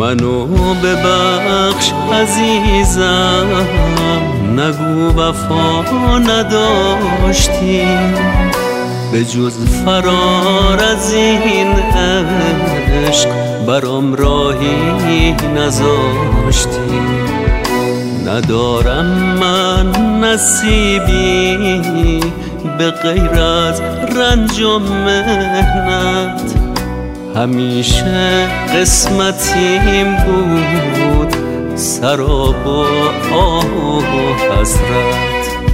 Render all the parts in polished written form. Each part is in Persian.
منو ببخش عزیزم، نگو وفا نداشتی، به جز فرار از این عشق برام راهی نذاشتی. ندارم من نصیبی به غیر از رنج و محنت، همیشه قسمتیم بود سراب و آه و حسرت.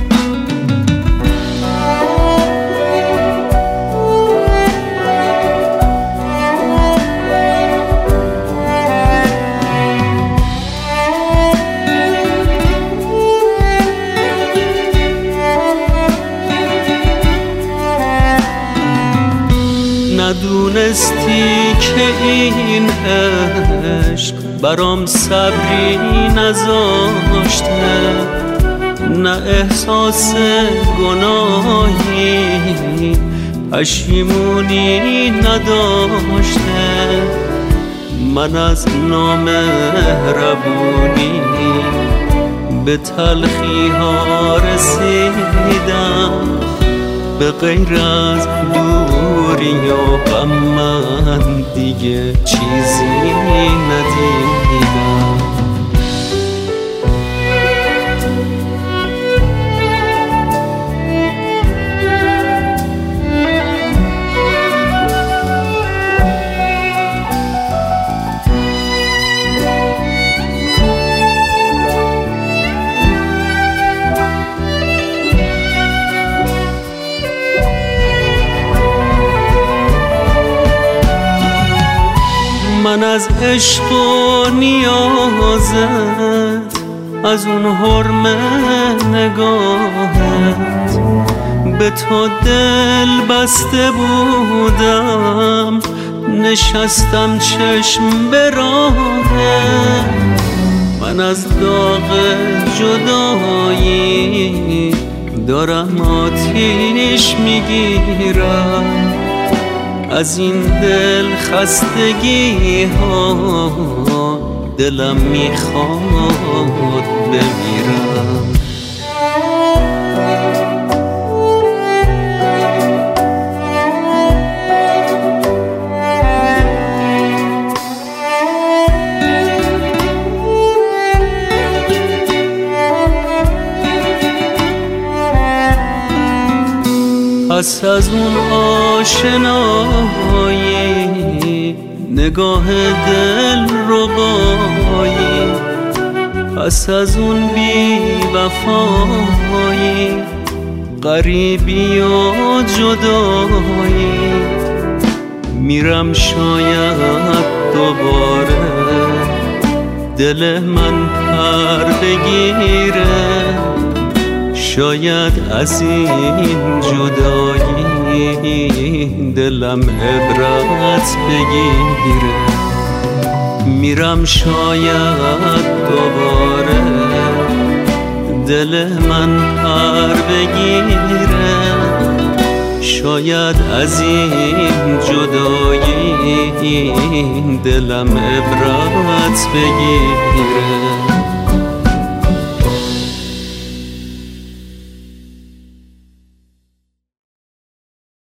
ندونستی که این عشق برام صبری نذاشته، نه احساس گناهی پشیمونی نداشته. من از نامهربونی به تلخی ها رسیدم، به غیر از دوری و غم من دیگه چیزی ندیدم. من از عشق و نیازت، از اون حرم نگاهت، به تو دل بسته بودم، نشستم چشم به راهت. من از داغ جدایی دارم آتیش میگیرم، از این دل خستگی ها دلم میخواد بمیرم. پس از اون آشنایی، نگاه دل ربایی، پس از اون بی وفایی، غریبی و جدایی، میرم شاید دوباره دل من پر بگیره، شاید از این جدایی دلم عبرت بگیره. میرم شاید دوباره دل من پر بگیره، شاید از این جدایی دلم عبرت بگیره.